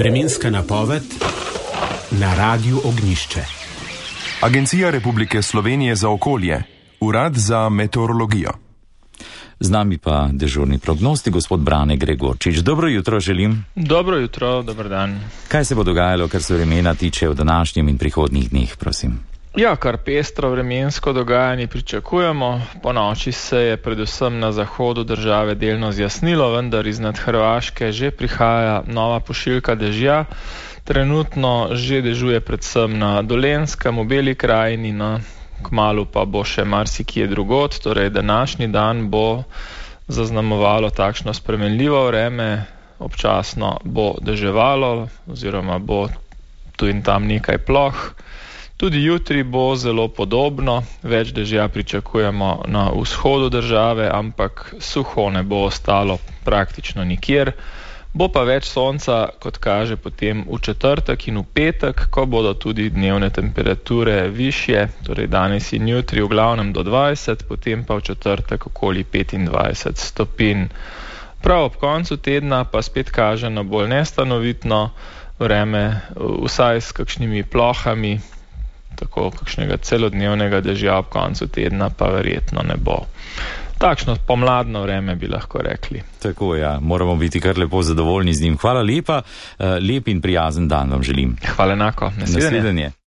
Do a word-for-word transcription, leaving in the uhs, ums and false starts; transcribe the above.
Vremenska napoved na Radiu Ognjišče. Agencija Republike Slovenije za okolje, Urad za meteorologijo. Z nami pa dežurni prognostik, gospod Brane Gregorčič. Dobro jutro želim. Dobro jutro, dober dan. Kaj se bo dogajalo, kar se vremena tiče v današnjem in prihodnjih dneh, prosim? Ja, kar pestro vremensko dogajanje pričakujemo. Po noči se je predvsem na zahodu države delno zjasnilo, vendar iznad Hrvaške že prihaja nova pošiljka dežja. Trenutno že dežuje predvsem na Dolenjskem, v Beli krajini, na kmalu pa bo še marsikje drugod. Torej, današnji dan bo zaznamovalo takšno spremenljivo vreme, občasno bo deževalo oziroma bo tu in tam nekaj ploh. Tudi jutri bo zelo podobno, več dežja pričakujemo na vzhodu države, ampak suho ne bo ostalo praktično nikjer. Bo pa več sonca, kot kaže potem v četrtek in v petek, ko bodo tudi dnevne temperature višje, torej danes in jutri v glavnem do dvajset, potem pa v četrtek okoli petindvajset stopinj. Prav ob koncu tedna pa spet kaže na bolj nestanovitno vreme, vsaj s kakšnimi plohami, tako kakšnega celodnevnega dežja ob koncu tedna pa verjetno ne bo. Takšno pomladno vreme bi lahko rekli. Tako, ja, moramo biti kar lepo zadovoljni z njim. Hvala lepa, lep in prijazen dan vam želim. Hvala enako. Nasvidenje. Nasvidenje.